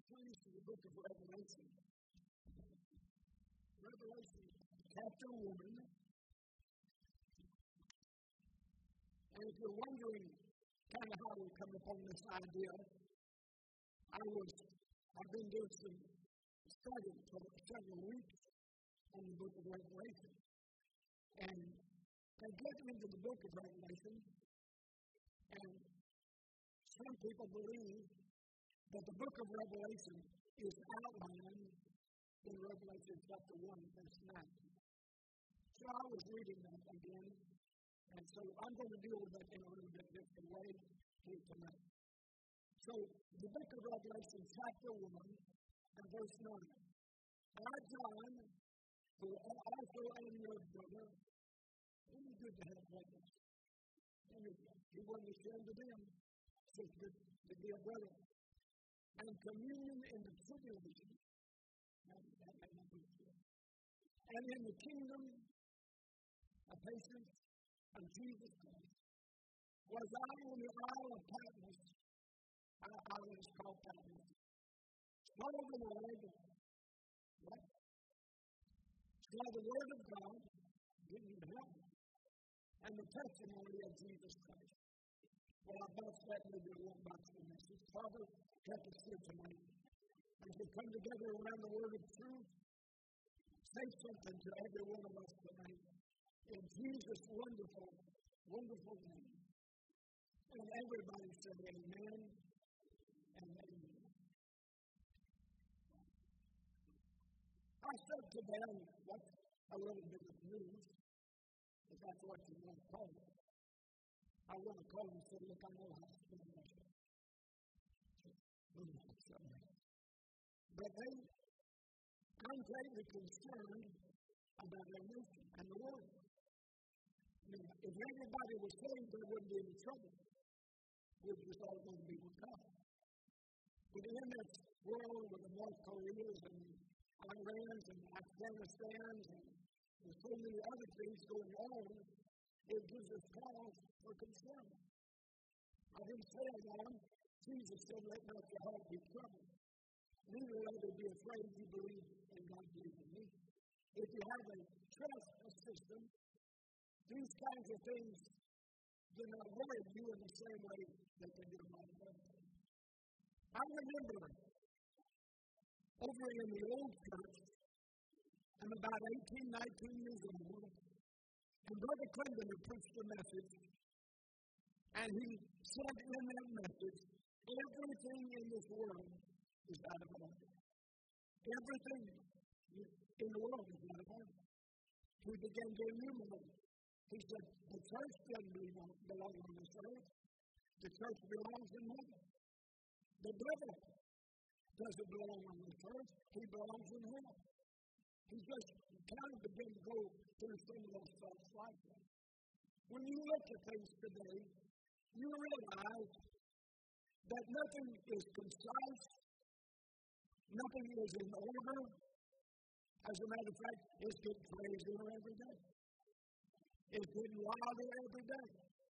turns to the book of Revelation. Revelation chapter 1. And if you're wondering kind of how we come upon this idea, I've been doing some study for several weeks on the book of Revelation. And I get into the book of Revelation, and some people believe that the book of Revelation is outlined in Revelation chapter 1, verse 9. So I was reading that again, and so I'm going to deal with that in a little bit different way here tonight. So, the book of Revelation chapter 1 and verse 9. I, John, who also am your brother, it is good to have brothers. He wanted to share to them, so it's good to be a brother. And communion in the tribulation, and in the kingdom of patience of Jesus Christ, was I in the Isle of Patmos. Our island is called Patmos. Saw the Lord, what? Saw the Word of God, didn't even help me, and the testimony of Jesus Christ. Well, I boxed that into one box for message. Father, help us here tonight. As we come together around the Word of truth, say something to every one of us tonight. In Jesus' wonderful, wonderful name. And everybody said amen and amen. I said to them, what's a little bit of news, if that's what you want to call it. I want to call them and say, look, I know how to spend my life. But they, I'm greatly concerned about their nation and the world. Now, if everybody was saved, there wouldn't be any trouble. We're just all going to be with God. But in this world with the North Koreas and Irans and Afghanistans and there's so many other things going on, it gives us cause for concern. I didn't say it long. Jesus said, let not your heart be troubled. Neither let it be afraid you believe in God, believe in me. If you have a trust system, these kinds of things do not worry you in the same way that they do my family. I remember over in the old church, I'm about 18, 19 years old, and Brother Clinton had preached a message, and he said in that message, everything in this world is out of order. Everything in the world is out of order. He began to enumerate. He said, the church doesn't belong on this earth. The church belongs in heaven. The devil doesn't belong on this earth. He belongs in hell. He just kind of began to go through some of those thoughts like that. When you look at things today, you realize that nothing is concise, nothing is in order. As a matter of fact, it's getting crazier every day. It's getting wilder every day.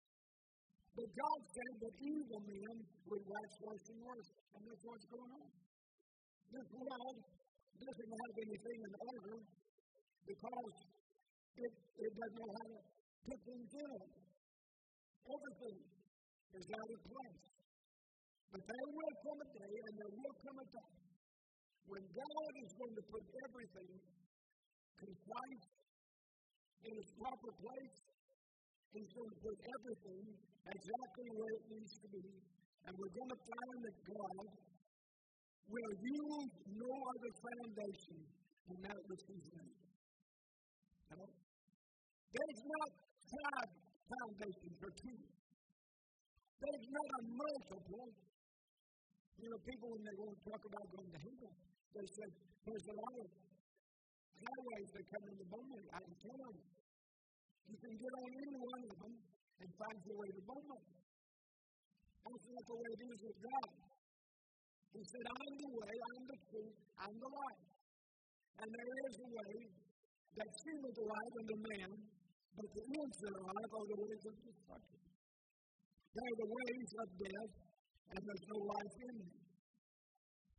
But God said that evil men would wax worse and worse, and that's what's going on. This world doesn't have anything in order because it doesn't know how to put things in order. Everything is out of place. But there will come a day, and there will come a time, when God is going to put everything concise in its proper place. He's going to put everything exactly where it needs to be. And we're going to find that God will use no other foundation than that which He's made. No? There's not 5 foundations or 2. There's not a multiple. You know, people, when they want to talk about going to heaven, they say, there's a lot of highways that come in the Beaumont. I can tell you. You can get on any one of them and find your way to Beaumont. That's not the way it is with God. He said, I'm the way, I'm the truth, I'm the life. And there is a way that seemeth right unto man, but the ends thereof are the ways of destruction. They are the ways of death, and there's no life in them.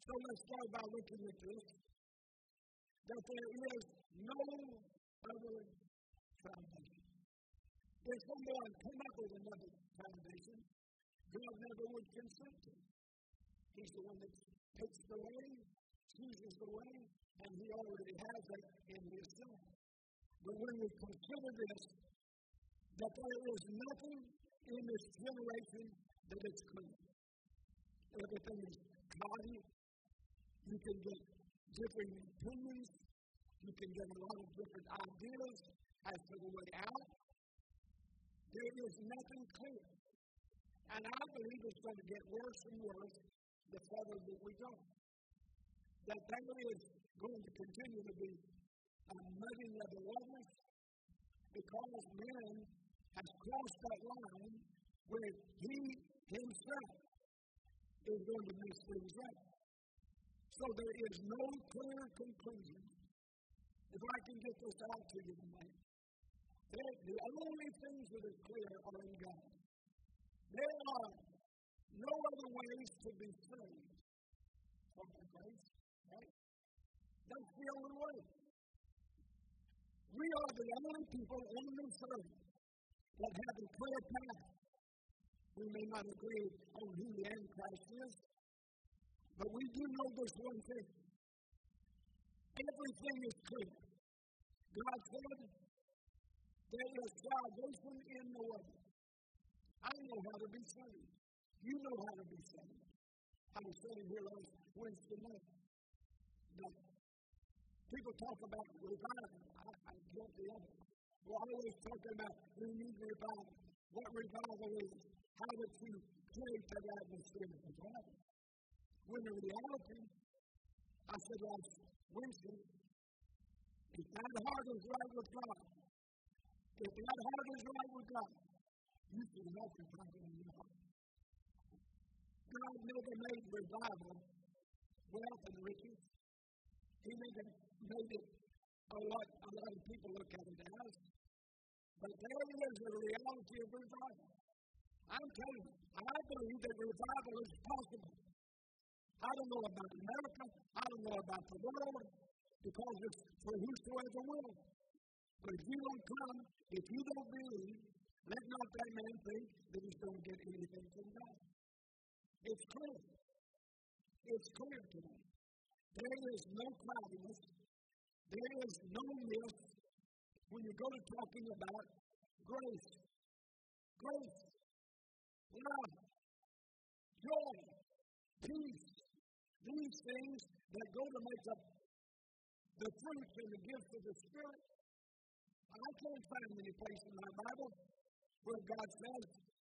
So let's start by looking at this, that there is no other foundation. If someone came up with another foundation, God never would consent to it. He's the one that picks the way, chooses the way, and He already has that in His Son. But when we consider this, that there is nothing in this generation that is clean. Everything is cloudy. You can get different opinions. You can get a lot of different ideas as to the way out. There is nothing clear. And I believe it's going to get worse and worse the further that we go. That there is going to continue to be a mudding of the waters because man has crossed that line where he himself is going to mess things up. So there is no clear conclusion. If I can get this out to you tonight, the only things that are clear are in God. There are no other ways to be saved from the grace, right? That's the only way. We are the only people on this earth that have a clear path. We may not agree on who the Antichrist is, but we do know this one thing. Everything is clear. God said, there is salvation in the way. I know how to be saved. You know how to be saved. I was sitting here last Wednesday night. Now, people talk about revival. I'm guilty of it. We're always talking about we need revival. What revival is. How to create that atmosphere of revival. When in reality, I said last Wednesday, if that heart is right with God, if that heart is right with God, you can help revival in your heart. God never made revival wealth and riches. He never made it a lot of people look at it as. But there is a reality of revival. I'm telling you, I believe that revival is possible. I don't know about America. I don't know about the world, because it's for whosoever will. But if you don't come, if you don't believe, let not that man think that he's going to get anything from God. It's clear. It's clear to me. There is no cloudiness. There is no myth when you go to talking about grace. Grace, love, joy, peace. These things that go to make up the fruits and the gifts of the Spirit. I can't find any place in my Bible where God says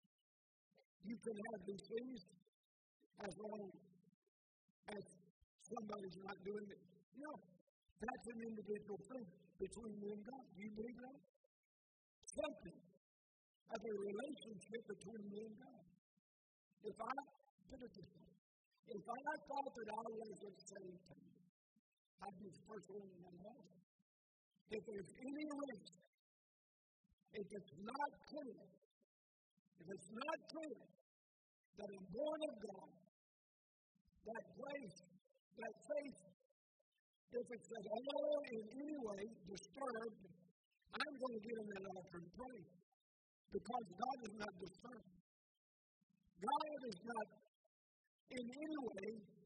you can have these things as long as somebody's not doing it. No, that's an individual thing between you and God. Do you believe that? Something of a relationship between me and God. If I put it this way, if I thought that I wasn't saved, I'd be the first one in my life. If there's any risk, if it's not clear that I'm born of God, that grace, that faith, if it's at all in any way disturbed, I'm going to get in that altar and pray. Because God is not disturbed. God is not in any way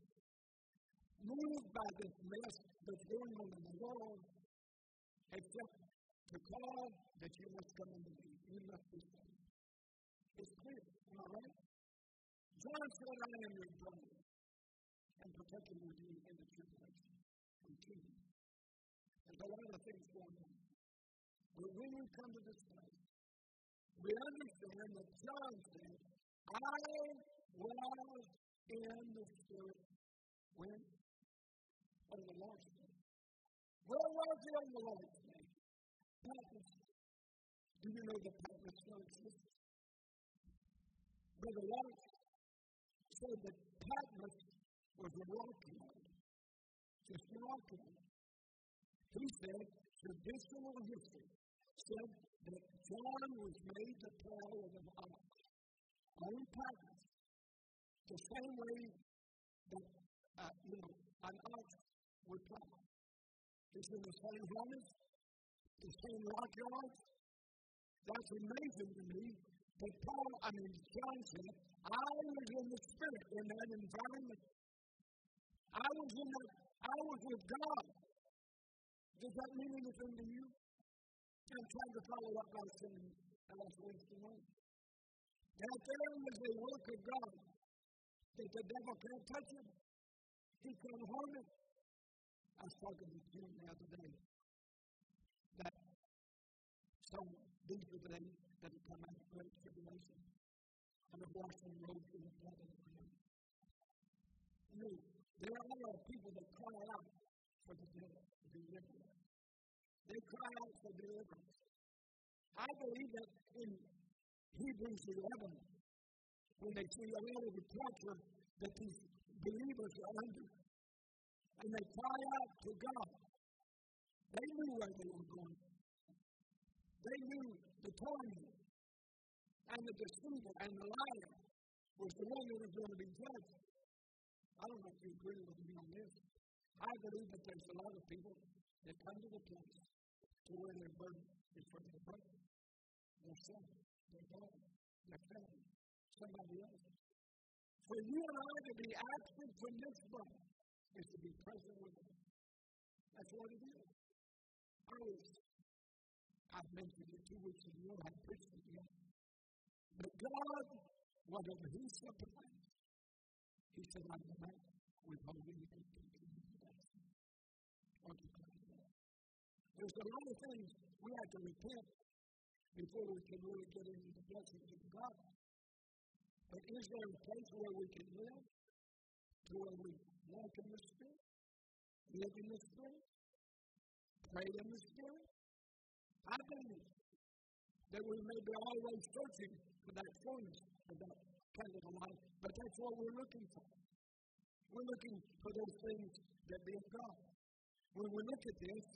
moved by this mess that's going on in the world, except to call that you must come and believe. You must be saved. It's clear, am I right? John said, I am your brother, and protecting you in the tribulation. Continue. There's a lot of things going on. But when we come to this place, we understand that John said, I was in the Spirit when? On the Lord's Day. Where was he on the Lord's Day? Patmos. Do you know that Patmos still exists? Brother Walsh said that Patmos was a rock yard. Just a rock yard. He said, traditional history said that John was made the prow of an ox on Patmos, the same way that an ox would plow. It's in the same harness, the same rock yards. That's amazing to me. But John said, I was in the Spirit in that environment. I was with God. Does that mean anything to you? I'm trying to follow up by saying, last Wednesday night. That there is a work of God that the devil can't touch him. He can't harm him. I was talking to Jim the other day that these are the days that have come out of great tribulation. And the washing robes in the blood of the Lamb. There are a lot of people that cry out for the deliverance. They cry out for deliverance. I believe that in Hebrews 11, when they see a lot of the torture that these believers are under, and they cry out to God, they knew where they were going. They knew the torment and the deceiver and the liar was the one that was going to be judged. I don't know if you agree with me on this. I believe that there's a lot of people that come to the place to where their burden is for their brother, their son, their daughter, their family, somebody else. For you and I to be absent from this body is to be present with them. That's what it is. I've mentioned it 2 weeks ago. I preached it yet. But God, whatever He supplies, He said, I will not withhold anything from you. There's a lot of things we have to repent before we can really get into the blessings of God. But is there a place where we can live? To where we walk in the Spirit, live in the Spirit, pray in the Spirit? I believe that we may be always searching for that fullness, for that kind of a life, but that's what we're looking for. We're looking for those things that be of God. When we look at this,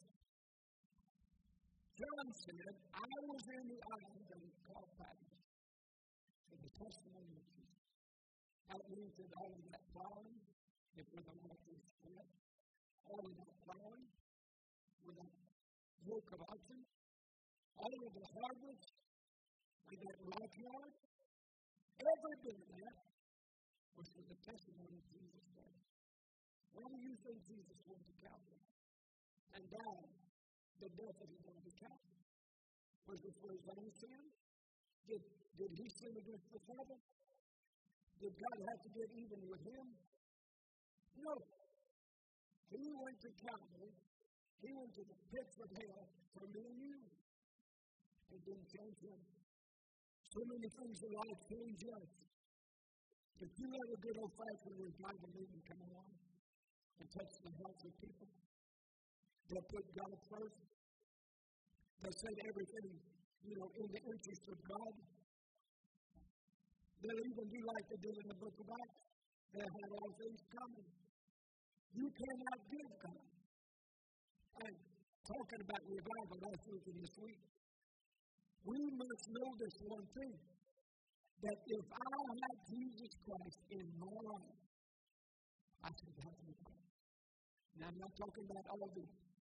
John said, I was in the island that was called Patmos for the testimony of Jesus. That means that all of that plowing, if we're the one who spread, all of that plowing, with that yoke of oxen, all of the harvest, with that rock yard, every bit of that was for the testimony of Jesus Christ. Why do you think Jesus went to Calvary and died the death that He went to Calvary? Was it for His own sin? Did He sin against the Father? Did God have to get even with Him? No. He went to Calvary. He went to the pits of hell for me and you. It didn't change Him. So many things in life change us. If you let a good old fashioned revival movement come along and touch the hearts of people, they'll put God first. They'll say everything, in the interest of God. They'll even do like they did in the book of Acts. They'll have all things coming. You cannot give God. And talking about revival last week and this week, we must know this one thing, that if I have Jesus Christ in my life, I can have revival. Now, I'm not talking about all the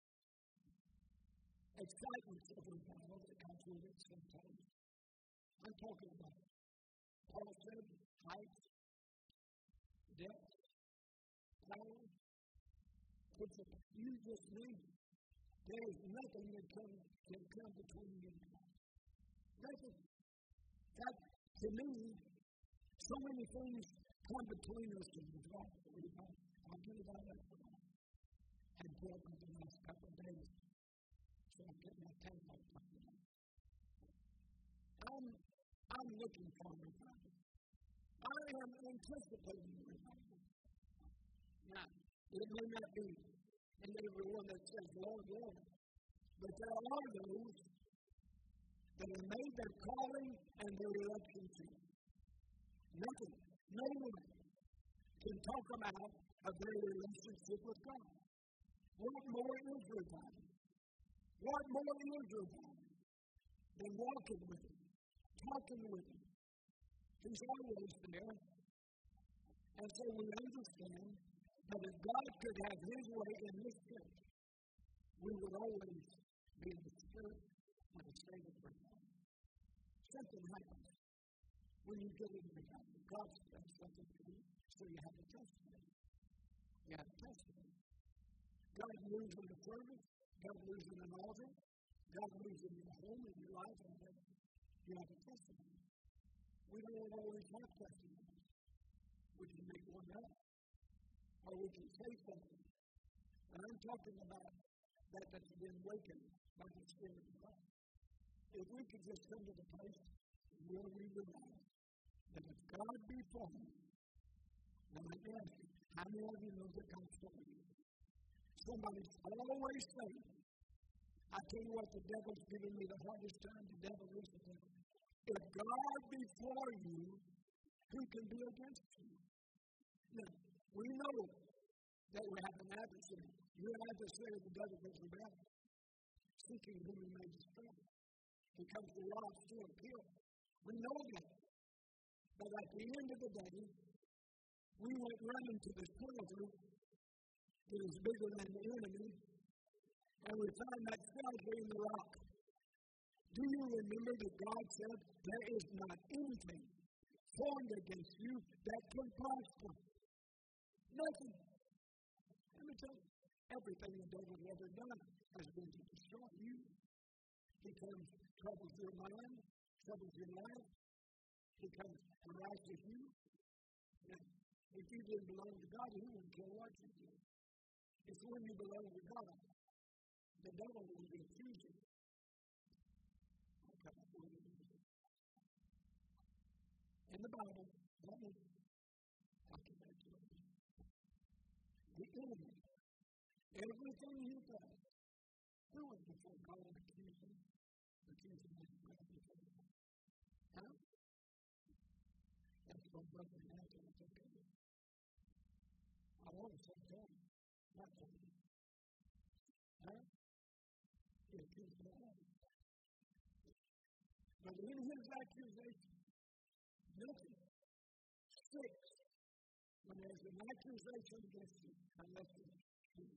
excitement of revival that comes with it sometimes. I'm talking about Paul said, height, depth, power, principle. You just need it. There is nothing that can come between you and God. Nothing. That, to me, so many things come between us and God. I'll get it out of that. And God in the last couple of days. So I'm getting my tank all time. I'm looking for revival. I am anticipating revival. Now, it may not be in everyone that says, Lord, Lord. But there are those that have made their calling and their election to. Nothing, no one can talk about a their relationship with God. What more is revival? What more is revival than walking with Him, talking with Him? He's always there. And so we understand But if God could have His way in this church, we would always be in the spirit and the state of prayer. Something happens when you get into the house. God does something to you, so you have a testimony. You have a testimony. God moves in the service. God moves in an altar. God moves in your home, in your life, and then you have a testimony. We don't always have testimonies. We can make one up, or we can say something. And I'm talking about that that's been awakened by the Spirit of God. If we could just come to the place where we realize that if God be for me, then I ask you, how many of you know that God's for you? Somebody's always saying, I tell you what, the devil's giving me the hardest time. The devil is the devil. If God be for you, who can be against you? Now, we know that we have an adversary. Your adversary, the devil, goes around seeking whom he may destroy. He comes to rob, steal, kill. We know that. But at the end of the day, we went running to this treasure that is bigger than the enemy, and we found that treasure in the rock. Do you remember that God said, there is not anything formed against you that can prosper? Nothing. Let me tell you, everything the devil has ever done has been to destroy you. He comes, troubles your mind, troubles your life. He comes to rise with you. Now, if you didn't belong to God, He wouldn't care what you do. It's when you belong to God, the devil will be accusing. In the Bible, let me talk about it. The enemy, everything he does, who is before God accusing him? Huh? That's what brother Nathan is okay. I want to say that. Not for me. Huh? He accused me. But in his accusation, nothing sticks when there's an accusation against you unless it's true.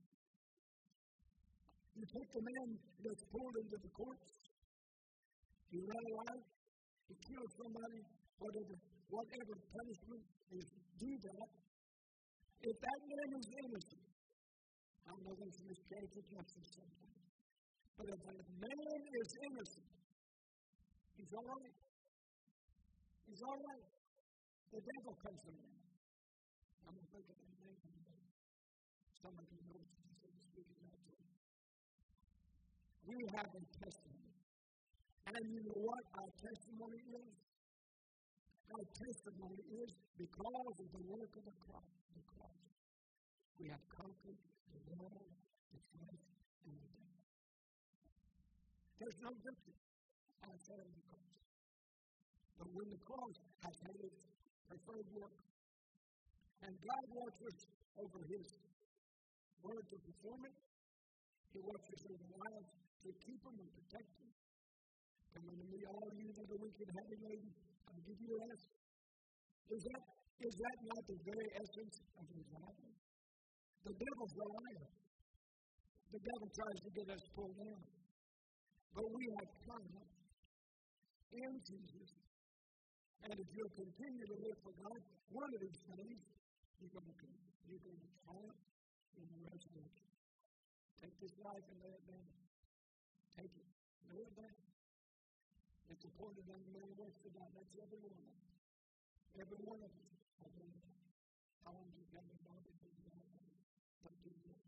You take the man that's pulled into the courts, he ran away, he killed somebody, whatever punishment is due that. If that man is innocent, I know there's miscarriage of justice sometimes, but if that man is innocent, he's all right. He's all right. The devil comes to him. I'm going to think of that name. Somebody knows what so to speak about it. We have a testimony. And you know what our testimony is? Our testimony is because of the work of the cross. We have conquered the world, the flesh, and the devil. There's no victory outside of the cross. But when the cross has had its preferred work, and God watches over His word to perform it, He watches over lives to keep them and protect them. Come unto me, all you that are weak and heavy laden, I'll give you rest. Is that not the very essence of revival? The devil's a liar. The devil tries to get us pulled down. But we have triumph in Jesus. And if you'll continue to live for God, one of these things, you're going to triumph in the resurrection. Take this life and lay it down. Take it. Lay it down. It's appointed unto man once to die. That's every one of us. Every one of us. How long do you have in body to do that? Don't do that.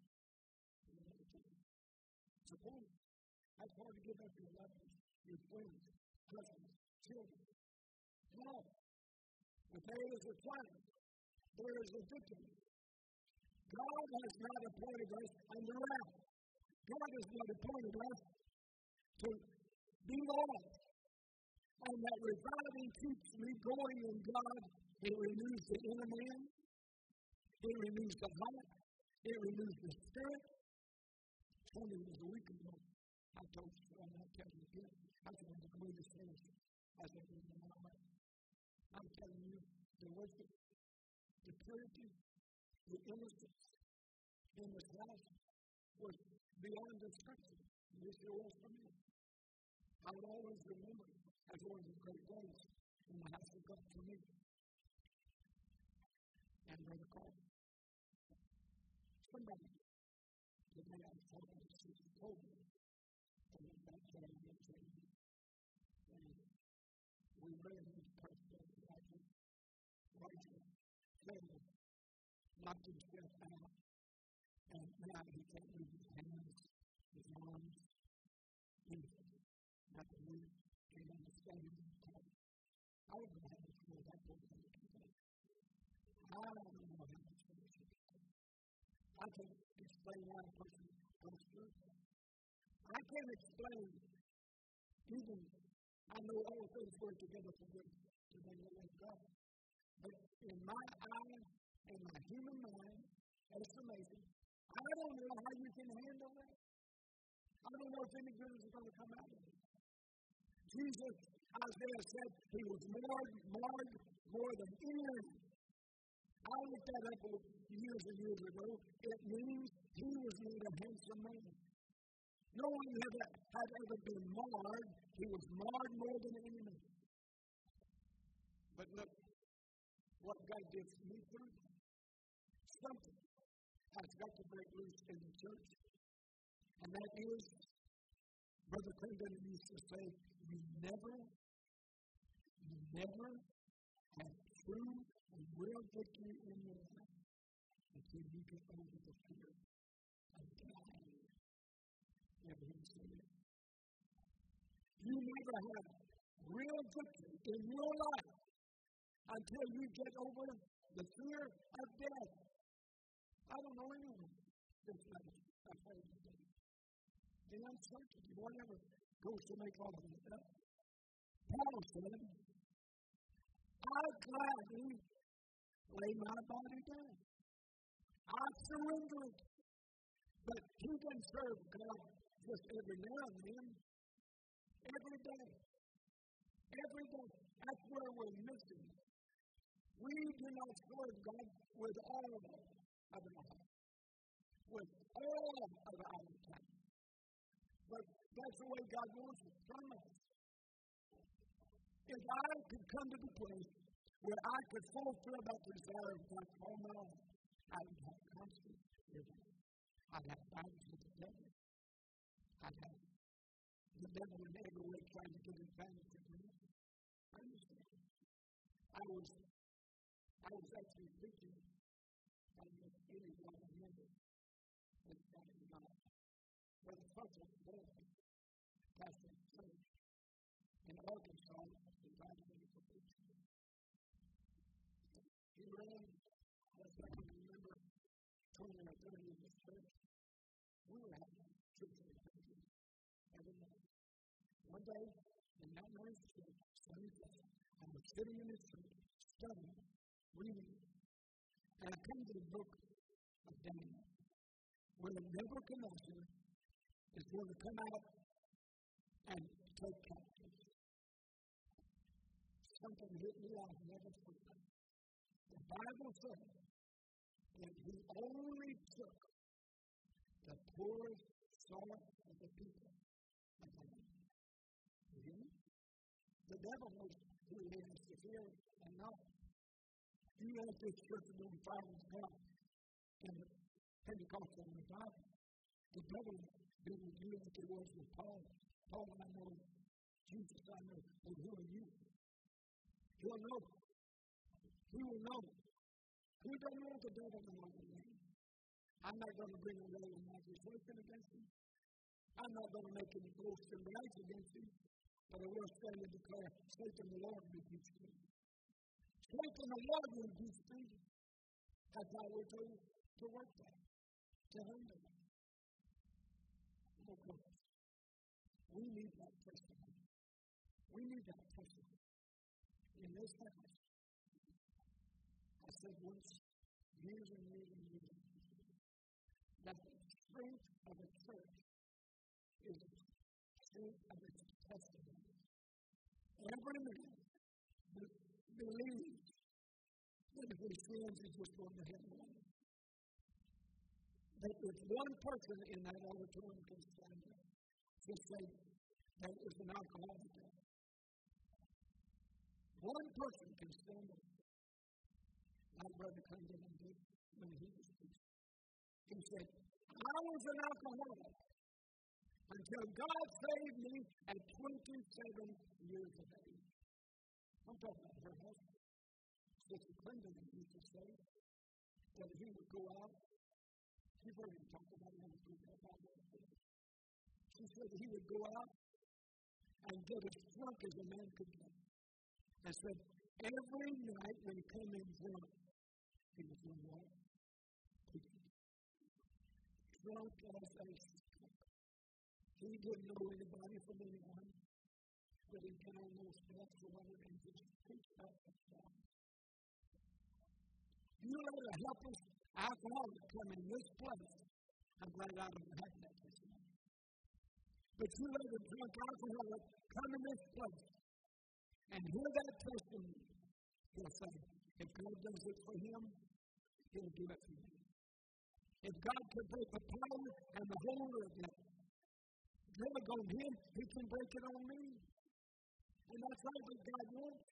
It's appointed. That's hard to give up your loved ones, your friends, husbands, children. No. But there is a plan. There is a victory. God has not appointed us under wrath. God has not appointed us to be lost. And that reviving keeps me going in God. It renews the inner man. It renews the heart. It renews the spirit. 20 was a week ago. I told you, and I'll tell you again. I was one of the greatest things as I did in my life. I'm telling you, the worship, the purity, The innocence in this house was beyond description. This it was for me. I would always remember as one of the great days when the house would come to me. And Brother Carl, somebody, the day I was talking to Sister told me, and that day I went to him, and we really need to pray for Roger, family, knocked himself out, and now he can't move his hands, his arms, anything. Not to move, can't understand him. I don't know how to feel that person. I don't know how to feel that. I can't explain why a person goes through. I can't explain even, I know all things work together for good to them that love God. But in my eye and my human mind, estimation, I don't know how you can handle that. I don't know if any good is going to come out of it. Jesus, Isaiah said, he was marred more than anyone. I looked that up years and years ago. It means he was made a handsome man. No one had ever been marred. He was marred more than anyone. But look, what God did for me through, something has got to break loose in the church. And that is, Brother Clinton used to say, you never have true and real victory in your life until you get over the fear of dying. Never hear me say that. You never have real victory in your life until you get over the fear of death. I don't know anyone that's not afraid of death. The uncertainty, whatever goes to make all of it up. Paul said, I gladly lay my body down. I surrender it. But he can serve God just every now and then. Every day. Every day. That's where we're missing. We do not serve God with all of our heart. With all of our time. But that's the way God wants it from us. If I could come to the place where I could fulfill that desire of God all my life, I would have constant living. I'd have battles with the devil. I'd have the devil in every way trying to get advantage of me. I understand. I was actually preaching on the any one member that Friday night. Brother Fussell, pastor of the church in Arkansas, invited me to preach. He ran, as I can remember, 20 or 30 in this church. We were having church meetings every night. One day, in that night church, I was sitting in this church, studying, reading, and I came to the book of Daniel, where Nebuchadnezzar is going to come out and take captive. Something hit me like never before. The Bible says that he only took the poorest sort of the people. The devil knows who he is to fear and not. You know this church is on fire with God in the Pentecostal revival. The devil didn't do like it was with Paul. Paul, I know. Jesus, I know. But who are you? He'll know. He will know. Who doesn't want the devil to know the name? I'm not going to bring a roll of accusation against him. I'm not going to make any boast and brags against him. But I will stand and declare, Satan the Lord rebukes thee. Satan the Lord rebukes thee. That's how we're to work that. To handle that. We need that testimony. We need that testimony. In this house, I said once, years and years and years ago, that the strength of a church is the strength of its testimony. Every man believes that if he sins, he's just going to heaven. that if one person in that auditorium can stand up, just say that is an alcoholic. One person can stand up. My brother Clinton did when he was preaching. He said, I was an alcoholic until God saved me at 27 years of age. I'm talking about her husband. Sister Clinton used to say that he would go out. You've heard him talk about it. She said he would go out and get as drunk as a man could get. And said every night when he came in drunk, he was doing what? Drunk as a skunk. He didn't know anybody from anyone, but he'd get on those steps or whatever and just preach up and down. You let a helpless alcoholic come in this place. I'm glad I don't have that testimony. But you let a drunk alcoholic come in this place and hear that testimony. He'll say, if God does it for him, he'll do it for me. If God can break the power and the holder of that drug on him, he can break it on me. And that's all that God wants.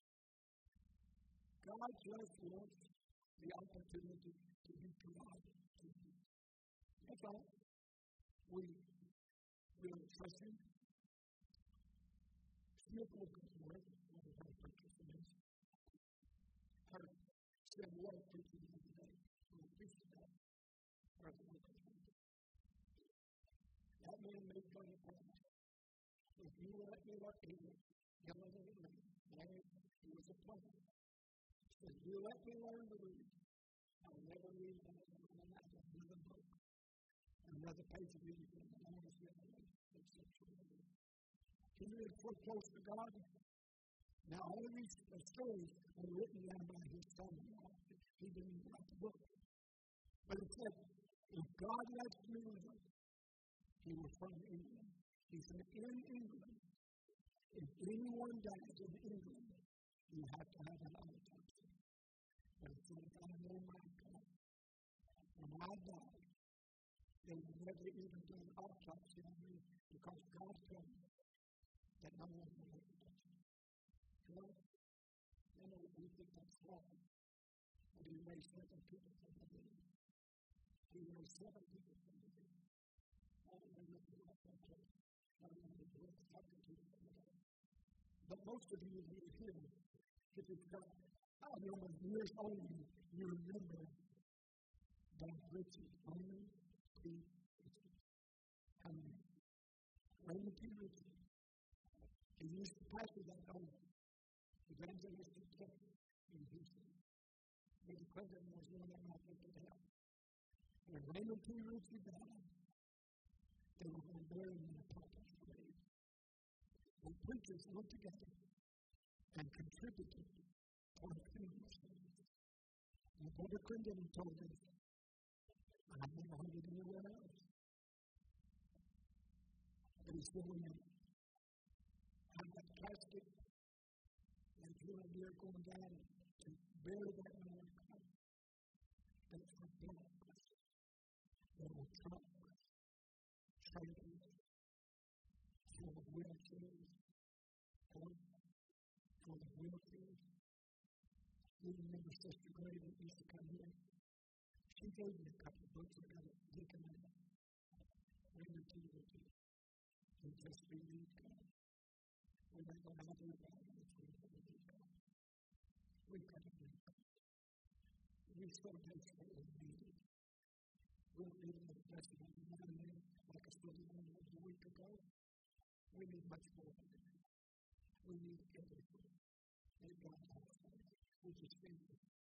God just wants the opportunity to be God to you. That's all. We will trust him. Smith Wilkins word, what was her preacher for this? Her said, what preacher did you say? Well, preacher that. That man made fun of him. If you let me up here, yelling at me, he was a plumber. He said, you let me learn to read, I'll never read another book, another page of anything. I want to see except for me. He lived so close to God. Now, all of these stories are written down by his son-in-law. He didn't write the book. But it said, if God lets me live, he was from England. He said, in England, if anyone dies in England, you have to have an autopsy. But it said, I know my God. When I died, they would never even do an autopsy on me because God told me that no one would ever touch me. Well, I know we think that's wrong. But he raised 7 people from the dead. He raised 7 people from the dead. But most of you who are here, if you've got a number of years older, you remember Bob Ritchie, only P. Ritchie. Raymond P. Ritchie. He used to pastor that old evangelistic church in Houston. Brother Clinton was one of them I think to help. When Raymond P. Ritchie died, they were going to bury him in a pauper's grave. The preachers went together and contributed toward funeral service. And Brother Clinton told us, I've never heard it anywhere else. But he said, when you have that casket, and you're going down to bury that man, that's for dogs. There were trucks, trailers, full of wheelchairs, full of wheelchairs. You remember Sister Gray that used to come here? She gave me a couple of books I got it taken out. Raymond P. Ritchie. We just believe God. We're not going to have anybody else. We've got to do God. We so desperately need it. We're reading the blessing of the man like I said a week ago. We need much more than that. We need everything that God has. We just think